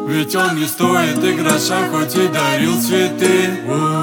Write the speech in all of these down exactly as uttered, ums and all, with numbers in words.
Ведь он не стоит и гроша, хоть и дарил цветы.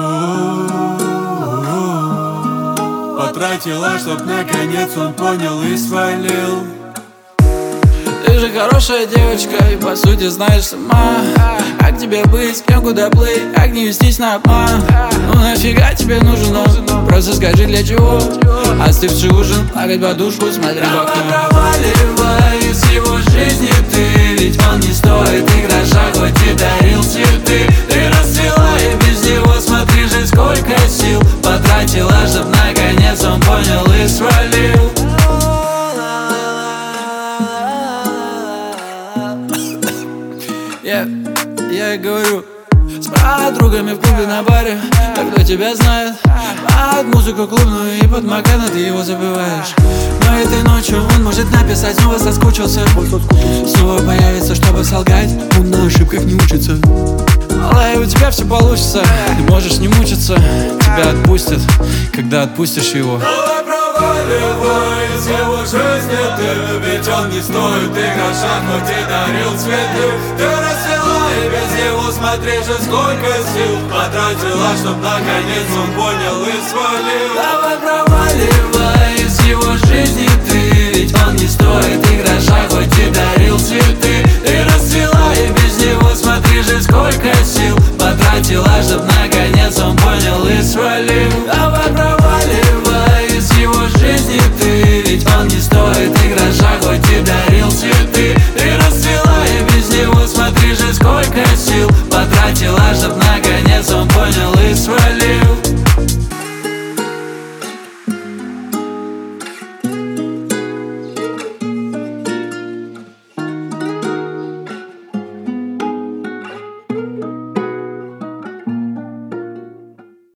Потратила, чтоб наконец он понял и свалил. Ты же хорошая девочка и по сути знаешь сама, как тебе быть, с кем куда плыть, как не вестись на обман. Ну нафига тебе нужен он? Просто скажи для чего. Остывший ужин, плакать подушку, смотри в окно. Проваливай из его жизни ты, ведь он не стоит и гроша, хоть и дарил цветы. Ты расцвела и без него, смотри же сколько сил потратила, чтоб наконец он понял и свалил. Я, я и говорю с подругами в клубе на баре, так кто тебя знает. Под музыку клубную и под Макана ты его забываешь. Но этой ночью он может написать, снова соскучился, снова появится, чтобы солгать. Он на ошибках не учится. Алай, у тебя все получится, ты можешь не мучиться. Тебя отпустят, когда отпустишь его. Проваливай из его жизни ты, ведь он не стоит и гроша, хоть и дарил цветы. Ты расцвела и без него, смотри же сколько сил потратила, чтоб наконец он понял и свалил. Давай проваливай из его жизни ты, ведь он не стоит и гроша, хоть и дарил цветы. Ты расцвела и без него, смотри же сколько сил потратила, чтоб наконец он понял и свалил. Давай проваливай из его жизни ты, ведь он не стоит и гроша, хоть и дарил цветы. Ты